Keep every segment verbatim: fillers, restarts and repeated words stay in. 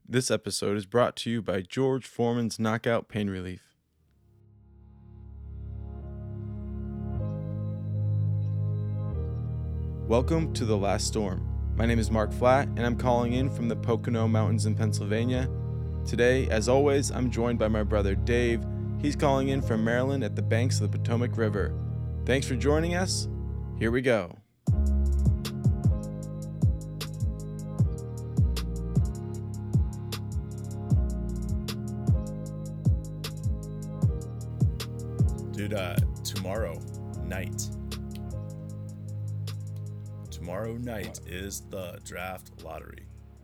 This episode is brought to you by George Foreman's Knockout Pain Relief. Welcome to The Last Storm. My name is Mark Flatt, and I'm calling in from the Pocono Mountains in Pennsylvania. Today, as always, I'm joined by my brother Dave. He's calling in from Maryland at the banks of the Potomac River. Thanks for joining us. Here we go. Dude, uh, tomorrow night. Tomorrow night what? is the draft lottery.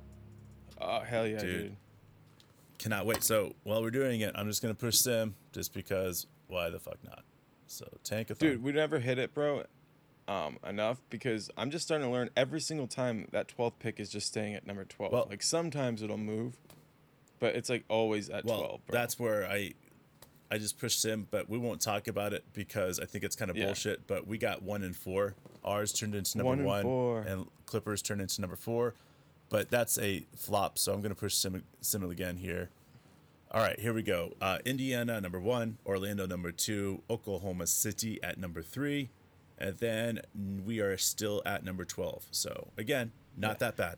Oh, hell yeah, dude. dude. Cannot wait. So, while we're doing it, I'm just going to push sim just because why the fuck not? So, Tankathon. Dude, we never hit it, bro, um, enough because I'm just starting to learn every single time that twelfth pick is just staying at number twelve. Well, like, sometimes it'll move, but it's, like, always at well, twelve, bro. That's where I... I just pushed sim, but we won't talk about it because I think it's kind of yeah. bullshit. But we got one and four. Ours turned into number one, one, and, four. and Clippers turned into number four. But that's a flop, so I'm going to push sim, sim again here. All right, here we go. Uh, Indiana, number one. Orlando, number two. Oklahoma City at number three. And then we are still at number twelve. So, again, not yeah. that bad.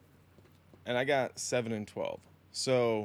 And I got seven and twelve. So...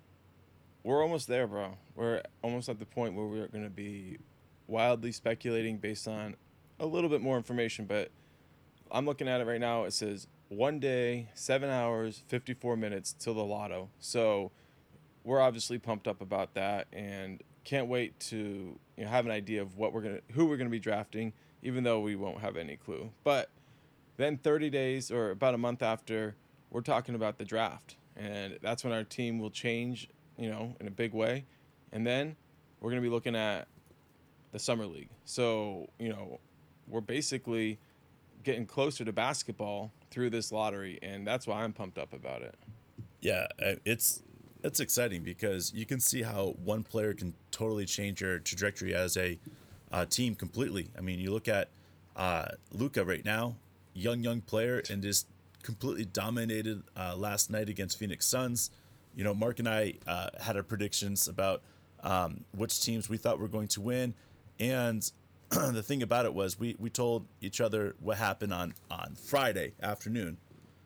we're almost there, bro. We're almost at the point where we're going to be wildly speculating based on a little bit more information. But I'm looking at it right now. It says one day, seven hours, fifty-four minutes till the lotto. So we're obviously pumped up about that and can't wait to you know, have an idea of what we're gonna, who we're going to be drafting, even though we won't have any clue. But then thirty days or about a month after, we're talking about the draft. And that's when our team will change, you know, in a big way. And then we're going to be looking at the summer league. So, you know, we're basically getting closer to basketball through this lottery, and that's why I'm pumped up about it. Yeah, it's it's exciting because you can see how one player can totally change your trajectory as a uh, team completely. I mean, you look at uh, Luka right now, young, young player, and just completely dominated uh, last night against Phoenix Suns. You know, Mark and I uh, had our predictions about um, which teams we thought were going to win. And the thing about it was we, we told each other what happened on, on Friday afternoon.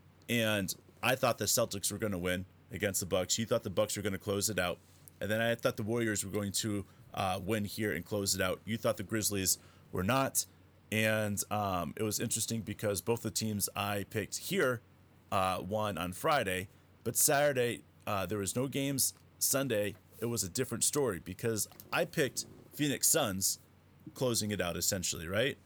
And I thought the Celtics were going to win against the Bucks. You thought the Bucks were going to close it out. And then I thought the Warriors were going to uh, win here and close it out. You thought the Grizzlies were not. And um, it was interesting because both the teams I picked here uh, won on Friday. But Saturday... Uh, there was no games. Sunday, it was a different story because I picked Phoenix Suns closing it out essentially, right?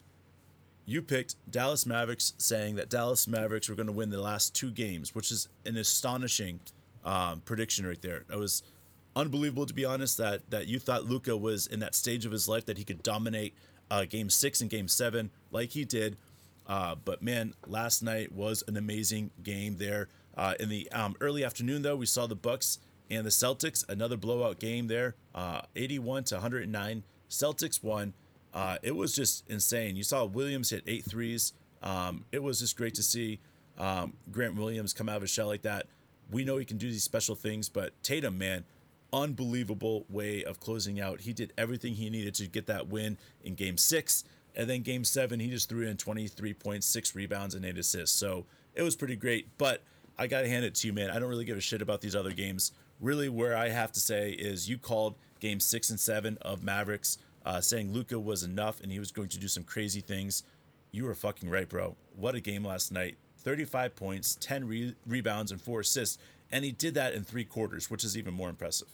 You picked Dallas Mavericks saying that Dallas Mavericks were going to win the last two games, which is an astonishing um, prediction right there. It was unbelievable, to be honest, that that you thought Luka was in that stage of his life that he could dominate uh, game six and game seven like he did. Uh, but, man, last night was an amazing game there. Uh, in the um, early afternoon, though, we saw the Bucks and the Celtics, another blowout game there, uh, eighty-one to one oh nine. Celtics won. Uh, it was just insane. You saw Williams hit eight threes. Um, it was just great to see um, Grant Williams come out of his shell like that. We know he can do these special things, but Tatum, man, unbelievable way of closing out. He did everything he needed to get that win in game six. And then game seven, he just threw in twenty-three points, six rebounds, and eight assists. So it was pretty great. But I got to hand it to you, man. I don't really give a shit about these other games. Really, where I have to say is you called game six and seven of Mavericks, uh, saying Luka was enough and he was going to do some crazy things. You were fucking right, bro. What a game last night. thirty-five points, ten re- rebounds, and four assists. And he did that in three quarters, which is even more impressive.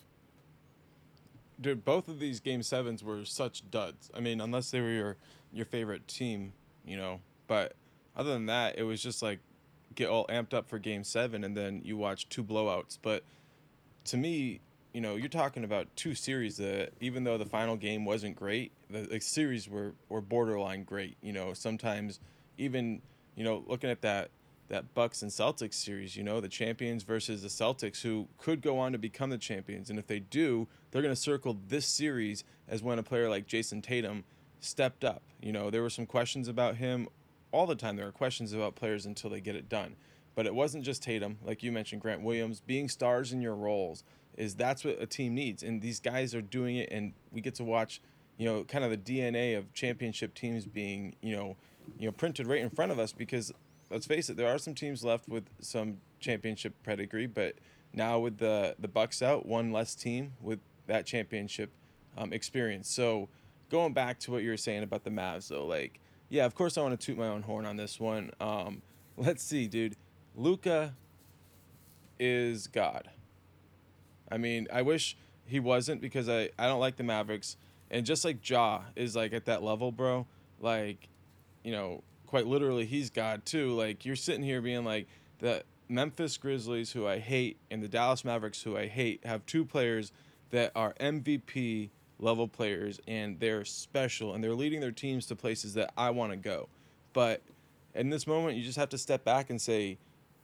Dude, both of these game sevens were such duds. I mean, unless they were your, your favorite team, you know. But other than that, it was just like, get all amped up for game seven and then you watch two blowouts. But to me, you know, you're talking about two series that even though the final game wasn't great, the, the series were, were borderline great. You know, sometimes even, you know, looking at that that Bucks and Celtics series, you know, the champions versus the Celtics who could go on to become the champions. And if they do, they're going to circle this series as when a player like Jason Tatum stepped up. You know, there were some questions about him. All the time there are questions about players until they get it done. But it wasn't just Tatum, like you mentioned, Grant Williams, being stars in your roles is that's what a team needs. And these guys are doing it, and we get to watch, you know, kind of the D N A of championship teams being, you know, you know, printed right in front of us because let's face it, there are some teams left with some championship pedigree, but now with the the Bucks out, one less team with that championship um, experience. So going back to what you were saying about the Mavs, though, like, yeah, of course I want to toot my own horn on this one. Um, let's see, dude. Luka is God. I mean, I wish he wasn't because I, I don't like the Mavericks. And just like Ja is like at that level, bro, like, you know, quite literally he's God too. Like you're sitting here being like the Memphis Grizzlies, who I hate, and the Dallas Mavericks, who I hate, have two players that are M V P level players and they're special and they're leading their teams to places that I want to go. But in this moment, you just have to step back and say,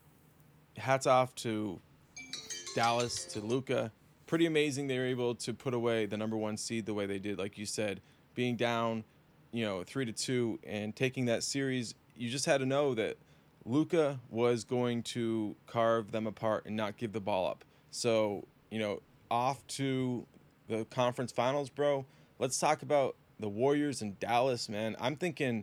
hats off to Dallas, to Luka. Pretty amazing they were able to put away the number one seed the way they did, like you said, being down, you know, three to two and taking that series. You just had to know that Luka was going to carve them apart and not give the ball up. So, you know, off to the conference finals, bro. Let's talk about the Warriors and Dallas, man. I'm thinking,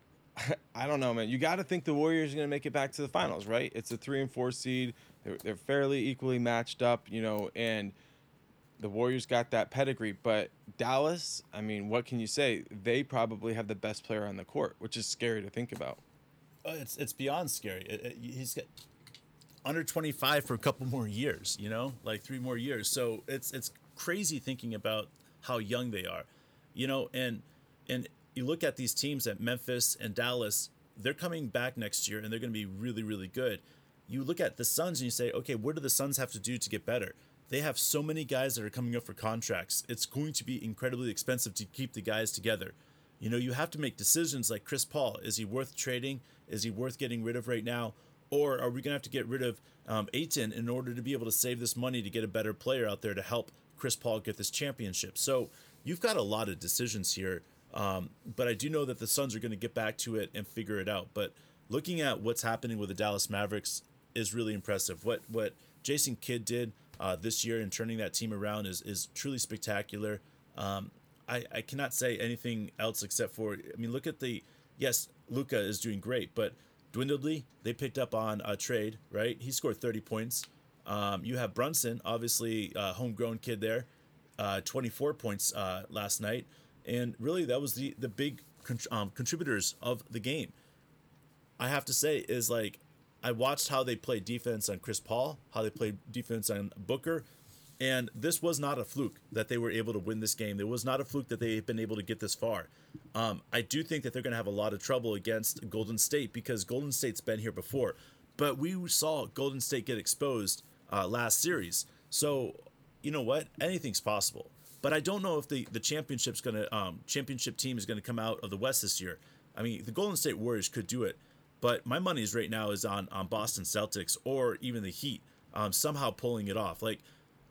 I don't know, man. You got to think the Warriors are going to make it back to the finals, right? It's a three and four seed. They're, they're fairly equally matched up, you know, and the Warriors got that pedigree. But Dallas, I mean, what can you say? They probably have the best player on the court, which is scary to think about. Uh, it's it's beyond scary. It, it, he's got under twenty-five for a couple more years, you know, like three more years. So it's it's crazy thinking about how young they are, you know, and and you look at these teams at Memphis and Dallas, they're coming back next year and they're going to be really, really good. You look at the Suns and you say, okay, what do the Suns have to do to get better? They have so many guys that are coming up for contracts. It's going to be incredibly expensive to keep the guys together. You know, you have to make decisions like Chris Paul. Is he worth trading? Is he worth getting rid of right now? Or are we going to have to get rid of um, Ayton in order to be able to save this money to get a better player out there to help Chris Paul get this championship? So you've got a lot of decisions here. Um, but I do know that the Suns are going to get back to it and figure it out. But looking at what's happening with the Dallas Mavericks is really impressive. What what Jason Kidd did uh, this year in turning that team around is is truly spectacular. Um, I, I cannot say anything else except for, I mean, look at the, yes, Luka is doing great, but Dwindledly, they picked up on a trade, right? He scored thirty points. Um, you have Brunson, obviously a homegrown kid there, uh, twenty-four points uh, last night. And really, that was the the big con- um, contributors of the game. I have to say is like, I watched how they played defense on Chris Paul, how they played defense on Booker, and this was not a fluke that they were able to win this game. It was not a fluke that they've been able to get this far. Um, I do think that they're going to have a lot of trouble against Golden State because Golden State's been here before, but we saw Golden State get exposed uh, last series. So, you know what? Anything's possible. But I don't know if the, the championship's gonna um, championship team is gonna come out of the West this year. I mean, the Golden State Warriors could do it, but my money is right now is on on Boston Celtics or even the Heat um, somehow pulling it off. Like,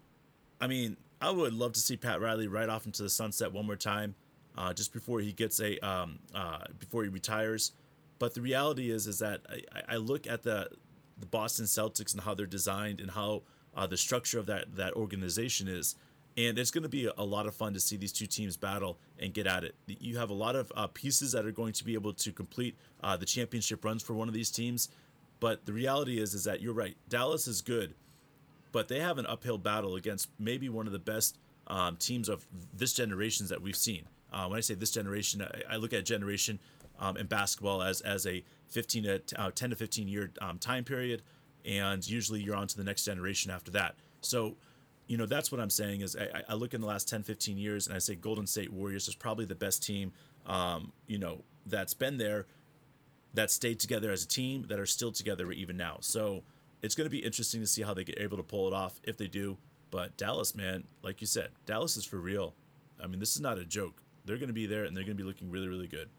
I mean, I would love to see Pat Riley ride off into the sunset one more time, uh, just before he gets a um, uh, before he retires. But the reality is is that I, I look at the the Boston Celtics and how they're designed and how uh, the structure of that that organization is. And it's going to be a lot of fun to see these two teams battle and get at it. You have a lot of uh, pieces that are going to be able to complete uh, the championship runs for one of these teams. But the reality is, is that you're right. Dallas is good, but they have an uphill battle against maybe one of the best um, teams of this generation that we've seen. Uh, when I say this generation, I, I look at generation um, in basketball as as a fifteen to uh, ten to fifteen year um, time period, and usually you're on to the next generation after that. So, you know, that's what I'm saying is I, I look in the last ten, fifteen years and I say Golden State Warriors is probably the best team, um, you know, that's been there, that stayed together as a team, that are still together even now. So it's going to be interesting to see how they get able to pull it off if they do. But Dallas, man, like you said, Dallas is for real. I mean, this is not a joke. They're going to be there and they're going to be looking really, really good.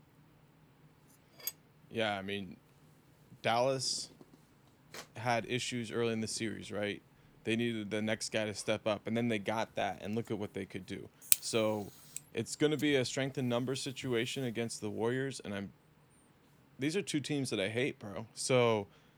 Yeah, I mean, Dallas had issues early in the series, right? They needed the next guy to step up, and then they got that, and look at what they could do. So it's going to be a strength in numbers situation against the Warriors, and I'm. These are two teams that I hate, bro. So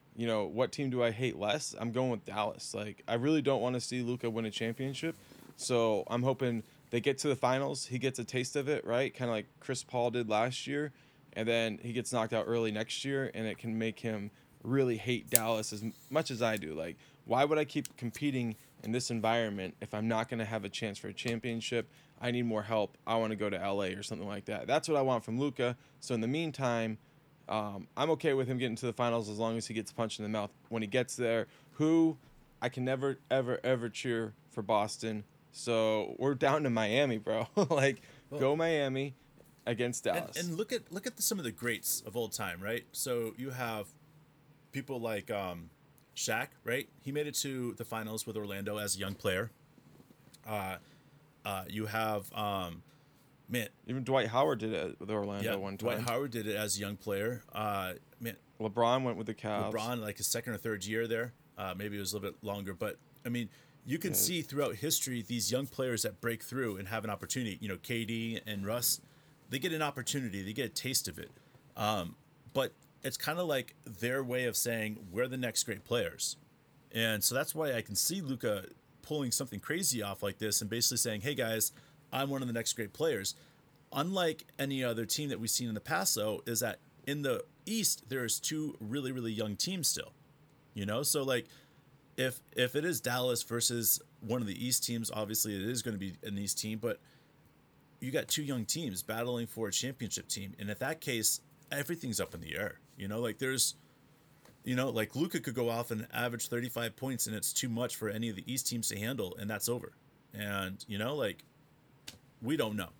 you know, what team do I hate less? I'm going with Dallas. Like, I really don't want to see Luka win a championship. So I'm hoping they get to the finals. He gets a taste of it, right? Kind of like Chris Paul did last year. And then he gets knocked out early next year, and it can make him really hate Dallas as much as I do. Like, why would I keep competing in this environment if I'm not going to have a chance for a championship? I need more help. I want to go to L A or something like that. That's what I want from Luka. So in the meantime, um, I'm okay with him getting to the finals as long as he gets punched in the mouth when he gets there. Who I can never, ever, ever cheer for Boston. So we're down to Miami, bro. like, Well, go Miami against and, Dallas. and look at look at the, some of the greats of old time, right? So you have people like um, Shaq, right? He made it to the finals with Orlando as a young player. Uh, uh, you have um, man, Even Dwight Howard did it with Orlando yeah, one Dwight time. Howard did it as a young player. Uh, man, LeBron went with the Cavs. LeBron, like his second or third year there. Uh, maybe it was a little bit longer, but I mean, you can Yeah. see throughout history these young players that break through and have an opportunity. You know, K D and Russ, they get an opportunity, they get a taste of it. Um, but it's kind of like their way of saying we're the next great players, and so that's why I can see Luka pulling something crazy off like this and basically saying, "Hey guys, I'm one of the next great players." Unlike any other team that we've seen in the past, though, is that in the East there's two really really young teams still. You know, so like if if it is Dallas versus one of the East teams, obviously it is going to be an East team, but you got two young teams battling for a championship team, and in that case, everything's up in the air. You know, like there's, you know, like Luka could go off and average thirty-five points, and it's too much for any of the East teams to handle, and that's over. And you know, like we don't know.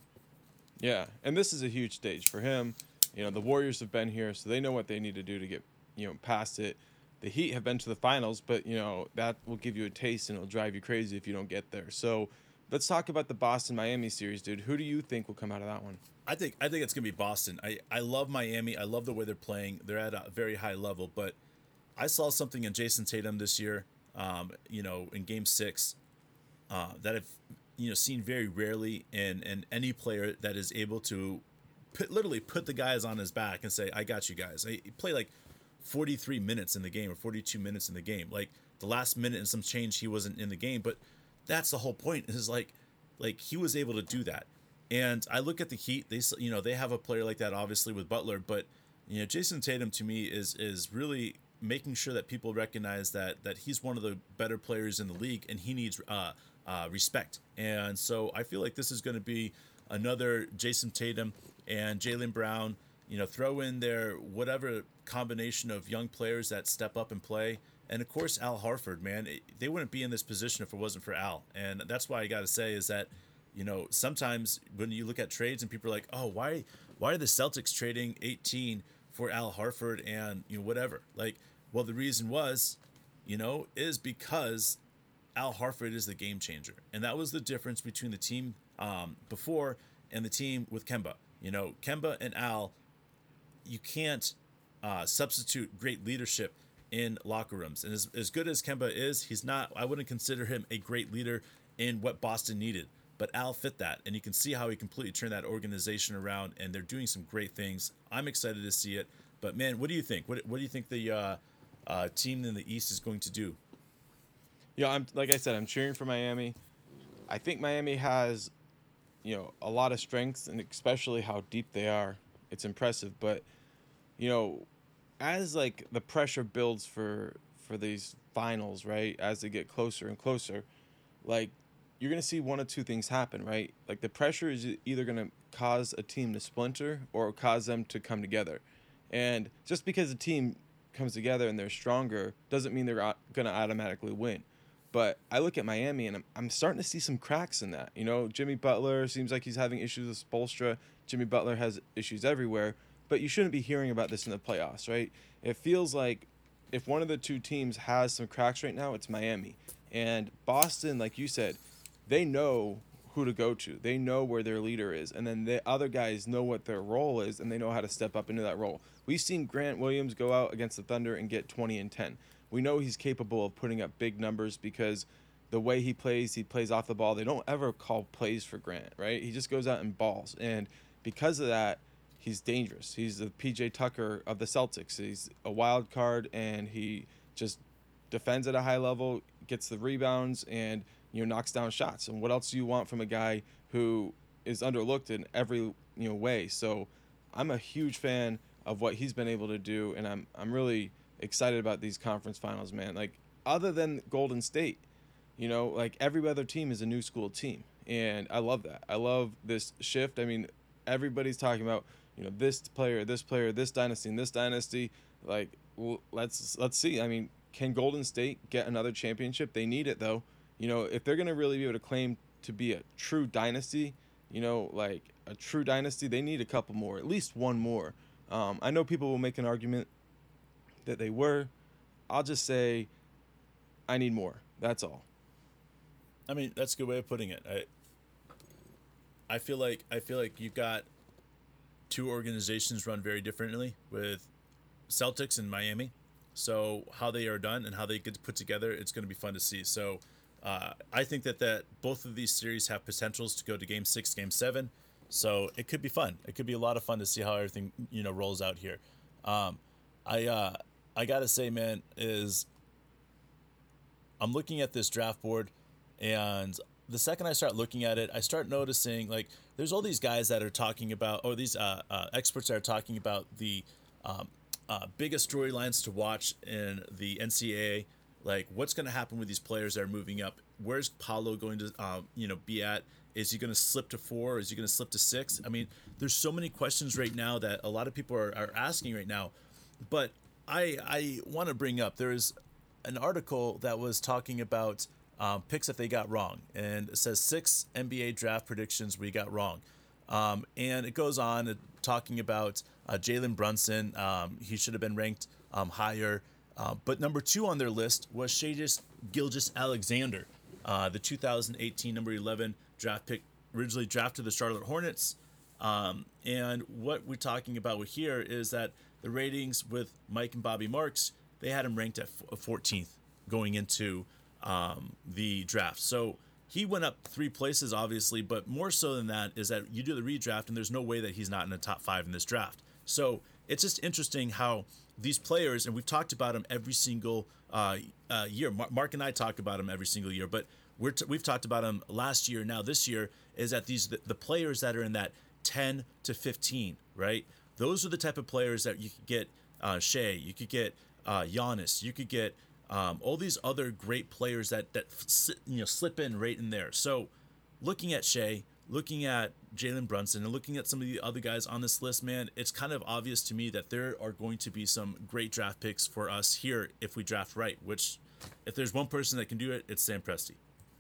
Yeah, and this is a huge stage for him. You know, the Warriors have been here, so they know what they need to do to get, you know, past it. The Heat have been to the finals, but, you know, that will give you a taste and it'll drive you crazy if you don't get there. So let's talk about the Boston-Miami series, dude. Who do you think will come out of that one? I think I think it's gonna be Boston. I, I love Miami. I love the way they're playing. They're at a very high level. But I saw something in Jason Tatum this year. Um, you know, in Game Six, uh, that I've you know seen very rarely in in any player that is able to put, literally put the guys on his back and say, "I got you guys." I play like forty-three minutes in the game or forty-two minutes in the game. Like the last minute and some change, he wasn't in the game. But that's the whole point. Is like like he was able to do that. And I look at the Heat. They you know they have a player like that obviously with Butler, but you know Jason Tatum to me is is really making sure that people recognize that that he's one of the better players in the league and he needs uh, uh, respect. And so I feel like this is going to be another Jason Tatum and Jaylen Brown. You know, throw in there whatever combination of young players that step up and play. And of course, Al Horford, man, it, they wouldn't be in this position if it wasn't for Al. And that's why I got to say is that. You know, sometimes when you look at trades and people are like, "Oh, why, why are the Celtics trading eighteen for Al Horford and you know whatever?" Like, well, the reason was, you know, is because Al Horford is the game changer, and that was the difference between the team um, before and the team with Kemba. You know, Kemba and Al, you can't uh, substitute great leadership in locker rooms. And as as good as Kemba is, he's not. I wouldn't consider him a great leader in what Boston needed. But Al fit that, and you can see how he completely turned that organization around, and they're doing some great things. I'm excited to see it. But man, what do you think? What what do you think the uh, uh, team in the East is going to do? Yeah, I'm like I said, I'm cheering for Miami. I think Miami has, you know, a lot of strengths, and especially how deep they are. It's impressive, but you know, as like the pressure builds for for these finals, right? As they get closer and closer, like you're going to see one of two things happen, right? Like the pressure is either going to cause a team to splinter or cause them to come together. And just because a team comes together and they're stronger doesn't mean they're going to automatically win. But I look at Miami and I'm, I'm starting to see some cracks in that. You know, Jimmy Butler seems like he's having issues with Spoelstra. Jimmy Butler has issues everywhere. But you shouldn't be hearing about this in the playoffs, right? It feels like if one of the two teams has some cracks right now, it's Miami. And Boston, like you said, they know who to go to. They know where their leader is. And then the other guys know what their role is, and they know how to step up into that role. We've seen Grant Williams go out against the Thunder and get twenty and ten. We know he's capable of putting up big numbers because the way he plays, he plays off the ball. They don't ever call plays for Grant, right? He just goes out and balls. And because of that, he's dangerous. He's the P J Tucker of the Celtics. He's a wild card, and he just defends at a high level, gets the rebounds, and you know knocks down shots. And what else do you want from a guy who is underlooked in every you know way? So I'm a huge fan of what he's been able to do, and I'm I'm really excited about these conference finals, man. Like, other than Golden State, you know, like every other team is a new school team, and I love that. I love this shift. I mean, everybody's talking about, you know, this player, this player, this dynasty, and this dynasty. Like, well, let's let's see. I mean, can Golden State get another championship? They need it, though. You know, if they're gonna really be able to claim to be a true dynasty, you know, like a true dynasty, they need a couple more, at least one more. Um, I know people will make an argument that they were. I'll just say, I need more. That's all. I mean, that's a good way of putting it. I I feel like I feel like you've got two organizations run very differently with Celtics and Miami. So how they are done and how they get put together, it's going to be fun to see. So uh, I think that, that both of these series have potentials to go to game six, game seven. So it could be fun. It could be a lot of fun to see how everything, you know, rolls out here. Um, I uh, I gotta say, man, is I'm looking at this draft board, and the second I start looking at it, I start noticing like there's all these guys that are talking about, or these uh, uh, experts that are talking about the um, uh, biggest storylines to watch in the N C double A. Like, what's going to happen with these players that are moving up? Where's Paolo going to, uh, you know, be at? Is he going to slip to four? Is he going to slip to six? I mean, there's so many questions right now that a lot of people are, are asking right now. But I I want to bring up, there is an article that was talking about um, picks that they got wrong. And it says six N B A draft predictions we got wrong. Um, and it goes on uh, talking about uh, Jalen Brunson. Um, he should have been ranked um, higher. Uh, but number two on their list was Shai Gilgeous-Alexander, uh, the two thousand eighteen number eleven draft pick, originally drafted to the Charlotte Hornets. Um, and what we're talking about with here is that the ratings with Mike and Bobby Marks, they had him ranked at fourteenth going into um, the draft. So he went up three places, obviously, but more so than that is that you do the redraft, and there's no way that he's not in the top five in this draft. So it's just interesting how these players, and we've talked about them every single uh, uh, year. Mark and I talk about them every single year, but we're t- we've talked about them last year. Now this year is that these the, the players that are in that ten to fifteen, right? Those are the type of players that you could get uh, Shai, you could get uh, Giannis, you could get um, all these other great players that that you know slip in right in there. So looking at Shai, looking at Jalen Brunson, and looking at some of the other guys on this list, man, it's kind of obvious to me that there are going to be some great draft picks for us here if we draft right, which if there's one person that can do it, it's Sam Presti.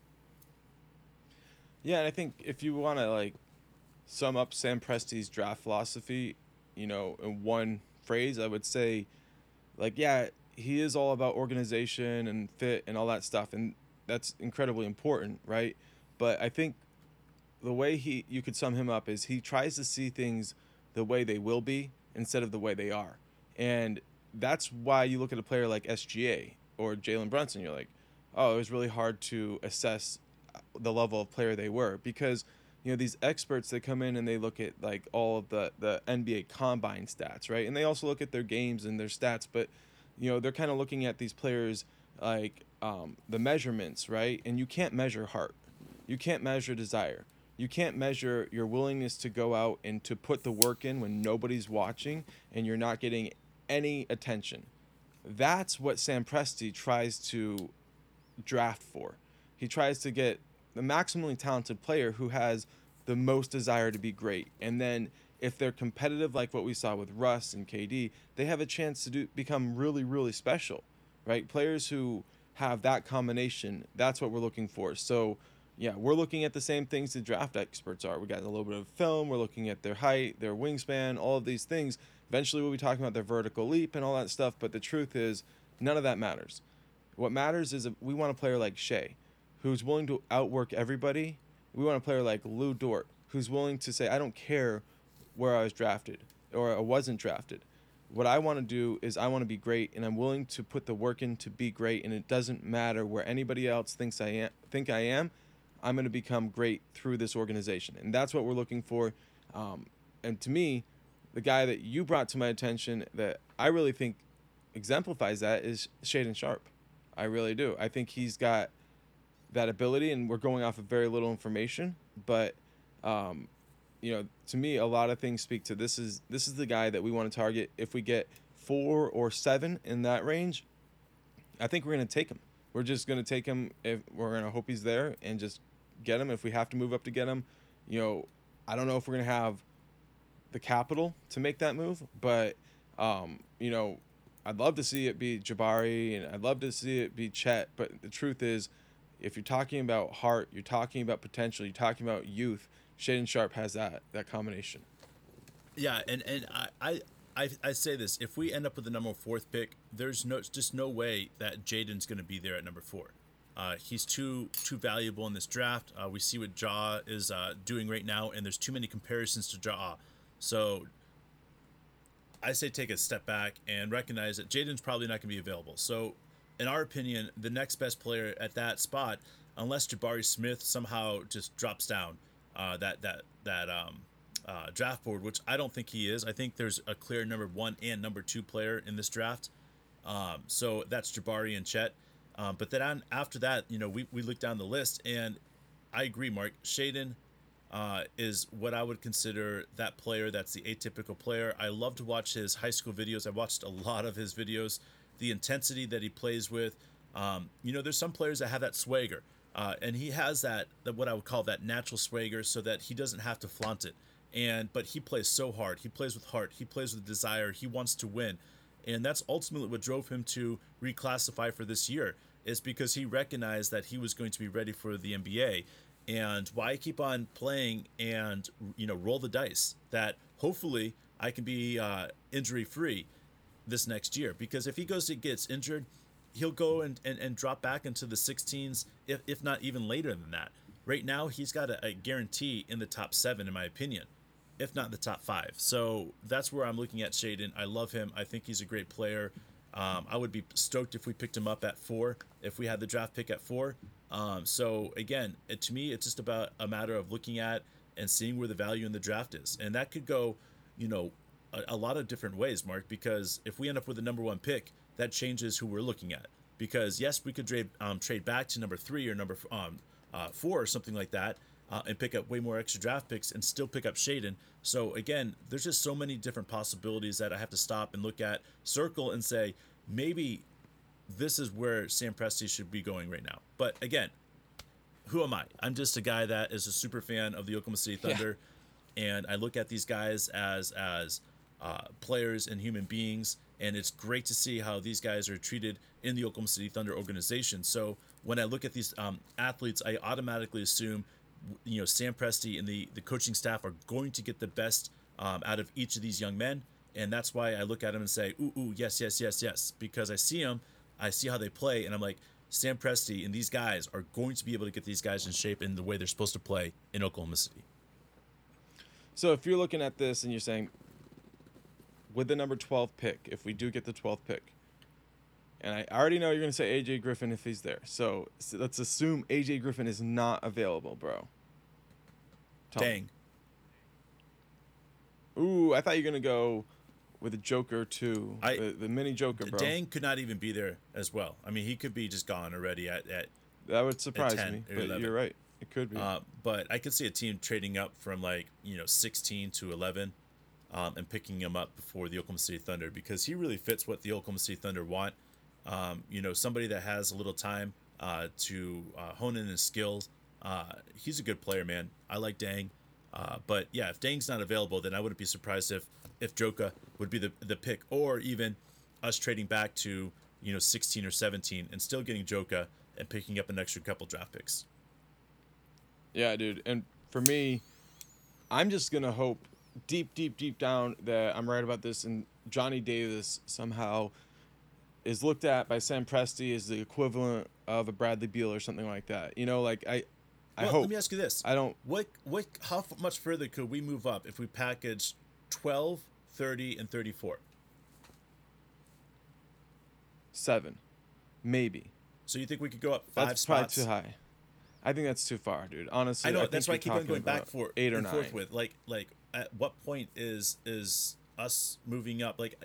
Yeah, and I think if you want to like sum up Sam Presti's draft philosophy, you know, in one phrase, I would say, like, yeah, he is all about organization and fit and all that stuff, and that's incredibly important, right? But I think the way he you could sum him up is he tries to see things the way they will be instead of the way they are. And that's why you look at a player like S G A or Jalen Brunson, you're like, oh, it was really hard to assess the level of player they were, because you know these experts, they come in and they look at like all of the the N B A combine stats, right? And they also look at their games and their stats, but you know they're kind of looking at these players like um, the measurements, right? And you can't measure heart, you can't measure desire, you can't measure your willingness to go out and to put the work in when nobody's watching and you're not getting any attention. That's what Sam Presti tries to draft for. He tries to get the maximally talented player who has the most desire to be great. And then if they're competitive, like what we saw with Russ and K D, they have a chance to do become really, really special, right? Players who have that combination, that's what we're looking for. So yeah, we're looking at the same things the draft experts are. We got a little bit of film. We're looking at their height, their wingspan, all of these things. Eventually, we'll be talking about their vertical leap and all that stuff. But the truth is, none of that matters. What matters is we want a player like Shai, who's willing to outwork everybody. We want a player like Lou Dort, who's willing to say, I don't care where I was drafted or I wasn't drafted. What I want to do is I want to be great, and I'm willing to put the work in to be great, and it doesn't matter where anybody else thinks I am, think I am. I'm going to become great through this organization. And that's what we're looking for. Um, and to me, the guy that you brought to my attention that I really think exemplifies that is Shaden Sharp. I really do. I think he's got that ability, and we're going off of very little information, but um, you know, to me, a lot of things speak to this is this is the guy that we want to target. If we get four or seven in that range, I think we're going to take him. We're just going to take him. If we're going to hope he's there and just get him. If we have to move up to get him, you know, I don't know if we're going to have the capital to make that move, but um, you know, I'd love to see it be Jabari, and I'd love to see it be Chet. But the truth is, if you're talking about heart, you're talking about potential, you're talking about youth, Shaden Sharp has that that combination. Yeah, and and I, I I I say this: if we end up with the number fourth pick, there's no just no way that Jaden's going to be there at number four. Uh, he's too too valuable in this draft. Uh, we see what Ja is uh, doing right now, and there's too many comparisons to Ja. So I say take a step back and recognize that Jaden's probably not going to be available. So, in our opinion, the next best player at that spot, unless Jabari Smith somehow just drops down uh, that that that um, uh, draft board, which I don't think he is. I think there's a clear number one and number two player in this draft. Um, so that's Jabari and Chet. Um, but then on, after that, you know, we, we look down the list, and I agree, Mark. Shaden uh, is what I would consider that player that's the atypical player. I love to watch his high school videos. I watched a lot of his videos. The intensity that he plays with. Um, you know, there's some players that have that swagger, uh, and he has that, that what I would call that natural swagger, so that he doesn't have to flaunt it. And but he plays so hard. He plays with heart. He plays with desire. He wants to win. And that's ultimately what drove him to reclassify for this year, is because he recognized that he was going to be ready for the N B A. And why keep on playing and, you know, roll the dice that hopefully I can be uh, injury free this next year? Because if he goes and gets injured, he'll go and, and, and drop back into the sixteens, if, if not even later than that. Right now, he's got a, a guarantee in the top seven, in my opinion, if not the top five. So that's where I'm looking at Shaden. I love him. I think he's a great player. Um, I would be stoked if we picked him up at four, if we had the draft pick at four. Um, so again, it, to me, it's just about a matter of looking at and seeing where the value in the draft is. And that could go, you know, a, a lot of different ways, Mark, because if we end up with the number one pick, that changes who we're looking at. Because yes, we could trade, um, trade back to number three or number um, uh, four or something like that, uh, and pick up way more extra draft picks and still pick up Shaden. So again, there's just so many different possibilities that I have to stop and look at, circle, and say, maybe this is where Sam Presti should be going right now. But again, who am I? I'm just a guy that is a super fan of the Oklahoma City Thunder, yeah. And I look at these guys as as uh, players and human beings, and it's great to see how these guys are treated in the Oklahoma City Thunder organization. So when I look at these um, athletes, I automatically assume, you know, Sam Presti and the, the coaching staff are going to get the best um, out of each of these young men. And that's why I look at them and say, ooh, ooh, yes, yes, yes, yes. Because I see them, I see how they play, and I'm like, Sam Presti and these guys are going to be able to get these guys in shape in the way they're supposed to play in Oklahoma City. So if you're looking at this and you're saying, with the number twelve pick, if we do get the twelfth pick, and I already know you're going to say A J Griffin if he's there. So, so let's assume A J Griffin is not available, bro. Tell Dang. Me. Ooh, I thought you were going to go with a Joker too. I, the, the mini Joker, bro. Dang could not even be there as well. I mean, he could be just gone already at, at that would surprise ten me, or but eleven. You're right. It could be. Uh, but I could see a team trading up from like, you know, sixteen to eleven um, and picking him up before the Oklahoma City Thunder, because he really fits what the Oklahoma City Thunder want. Um, you know, somebody that has a little time uh, to uh, hone in his skills. Uh, he's a good player, man. I like Dang. Uh, but yeah, if Dang's not available, then I wouldn't be surprised if if Joka would be the the pick, or even us trading back to, you know, sixteen or seventeen and still getting Joka and picking up an extra couple draft picks. Yeah, dude. And for me, I'm just gonna hope deep, deep, deep down that I'm right about this, and Johnny Davis somehow is looked at by Sam Presti as the equivalent of a Bradley Beal or something like that. You know, like I. I well, hope. Let me ask you this. I don't. What, what, how f- much further could we move up if we package twelve, thirty, and thirty-four? Seven. Maybe. So you think we could go up five that's spots? That's probably too high. I think that's too far, dude. Honestly, I know. I that's why I keep on going back for eight or and nine. forth with. Like, like, at what point is is us moving up. Like,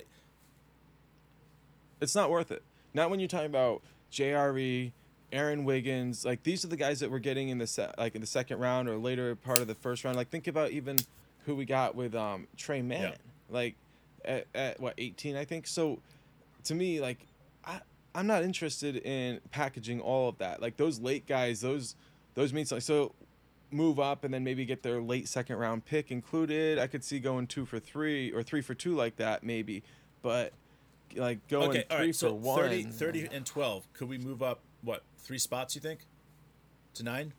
it's not worth it. Not when you're talking about J R E, Aaron Wiggins. Like, these are the guys that we're getting in the se- like in the second round or later part of the first round. Like, think about even who we got with um Trey Mann. Yeah. Like at, at what eighteen, I think. So to me, like, I I'm not interested in packaging all of that. Like, those late guys, those those means like so move up and then maybe get their late second round pick included. I could see going two for three or three for two like that maybe, but like going okay, three all right, for so one. thirty, thirty and twelve. Could we move up what three spots? You think to nine?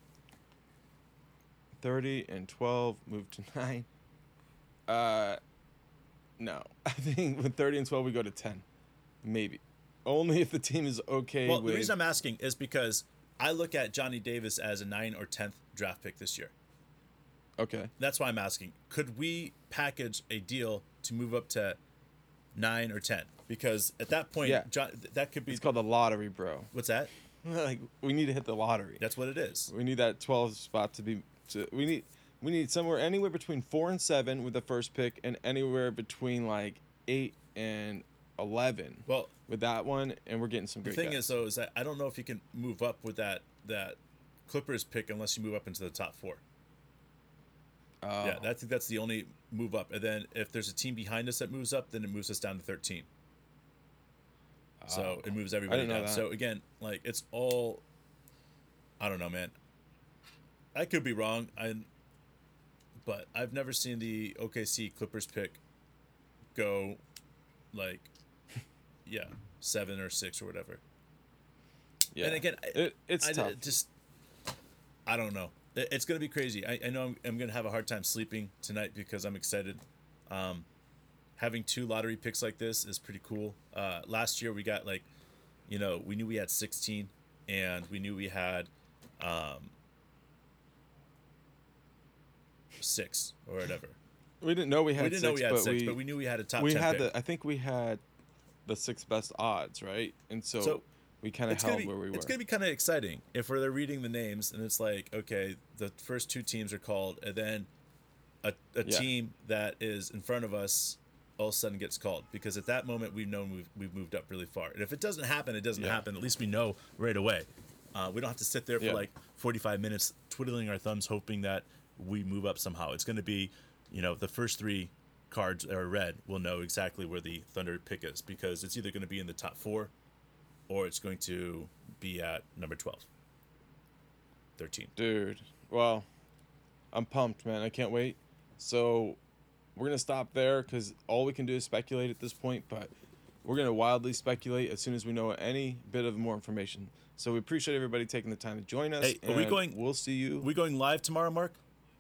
thirty and twelve move to nine. Uh, no, I think with thirty and twelve we go to ten, maybe. Only if the team is okay Well, with. the reason I'm asking is because I look at Johnny Davis as a nine or tenth draft pick this year. Okay. That's why I'm asking. Could we package a deal to move up to nine or ten? Because at that point, Yeah. John, that could be. It's called the lottery, bro. What's that? Like, we need to hit the lottery. That's what it is. We need that twelve spot to be. To, we need. We need somewhere anywhere between four and seven with the first pick, and anywhere between like eight and eleven. Well, with that one, and we're getting some the great. thing guys. is, though, is that I don't know if you can move up with that that Clippers pick unless you move up into the top four. Oh. Yeah, I think that's the only move up. And then if there's a team behind us that moves up, then it moves us down to thirteen. So Oh. it moves everybody didn't know down. that. So again, like it's all. I don't know, man. I could be wrong. I. But I've never seen the O K C Clippers pick go, like, yeah, seven or six or whatever. Yeah. And again, I- it, it's I, tough. I just, I don't know. It- It's gonna be crazy. I, I know I'm, I'm gonna have a hard time sleeping tonight because I'm excited. Um, having two lottery picks like this is pretty cool. Uh, last year we got like, you know, we knew we had sixteen, and we knew we had, um, six or whatever. We didn't know we had we didn't six, know we had but six, we, but we knew we had a top we ten had pick. the. I think we had the six best odds, right? And so, So, we kind of it's gonna held be, where we were. It's gonna be kind of exciting if we're reading the names and it's like, okay, the first two teams are called, and then a, a Yeah. team that is in front of us all of a sudden gets called, because at that moment we've known we've, we've moved up really far. And if it doesn't happen, it doesn't Yeah. happen. At least we know right away. Uh, we don't have to sit there for Yeah. like forty-five minutes twiddling our thumbs hoping that we move up somehow. It's going to be, you know, the first three cards that are red will know exactly where the Thunder pick is, because it's either going to be in the top four or it's going to be at number twelve, thirteen. Dude, well, I'm pumped, man. I can't wait. So we're going to stop there because all we can do is speculate at this point, but we're going to wildly speculate as soon as we know any bit of more information. So we appreciate everybody taking the time to join us. Hey, are we and going- We'll see you. Are we going live tomorrow, Mark?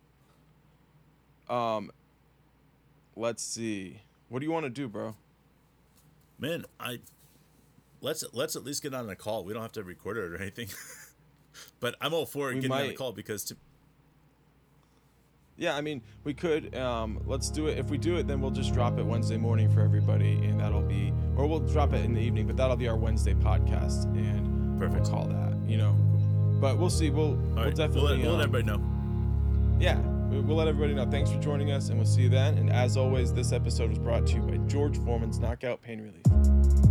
Um, let's see. What do you want to do, bro? Man, I let's let's at least get on a call. We don't have to record it or anything. But I'm all for We getting on a might. call because to, Yeah, I mean, we could. Um, let's do it. If we do it, then we'll just drop it Wednesday morning for everybody, and that'll be, or we'll drop it in the evening, but that'll be our Wednesday podcast, and Perfect. we'll call that, you know. But we'll see. We'll all we'll right, definitely. we'll, let, we'll let um, everybody know. Yeah, we- we'll let everybody know. Thanks for joining us, and we'll see you then. And as always, this episode was brought to you by George Foreman's Knockout Pain Relief.